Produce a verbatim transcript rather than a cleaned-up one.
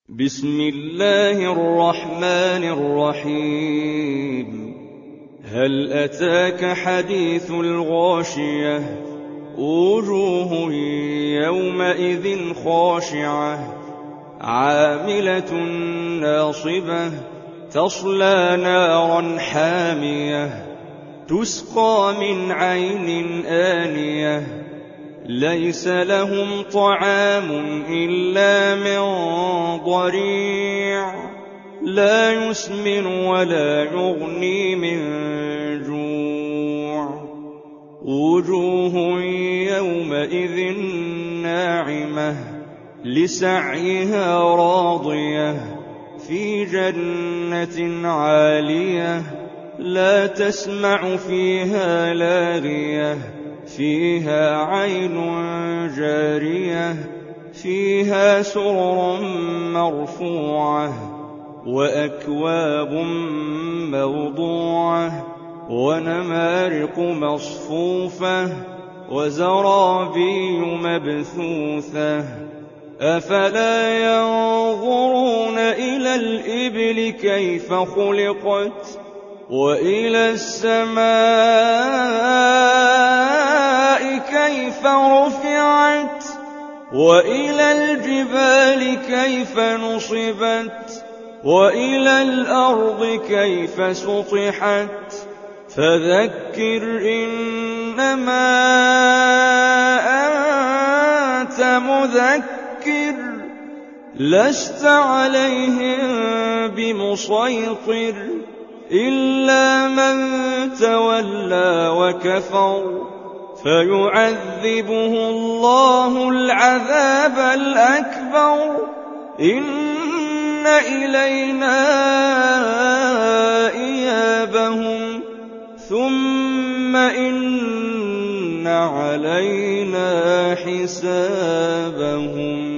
بسم الله الرحمن الرحيم هل أتاك حديث الغاشية وجوه يومئذ خاشعة عاملة ناصبة تصلى نارا حامية تسقى من عين آنية ليس لهم طعام إلا من ضريع لا يسمن ولا يغني من جوع وجوه يومئذ ناعمة لسعيها راضية في جنة عالية لا تسمع فيها لاغية فيها عين جارية فيها سرر مرفوعة وأكواب موضوعة ونمارق مصفوفة وزرابي مبثوثة أفلا ينظرون إلى الإبل كيف خلقت وإلى السماء كيف رفعت وإلى الجبال كيف نصبت وإلى الأرض كيف سطحت فذكر إنما أنت مذكر لست عليهم بمسيطر إلا من تولى وكفر فيعذبه الله العذاب الأكبر إن إلينا إيابهم ثم إن علينا حسابهم.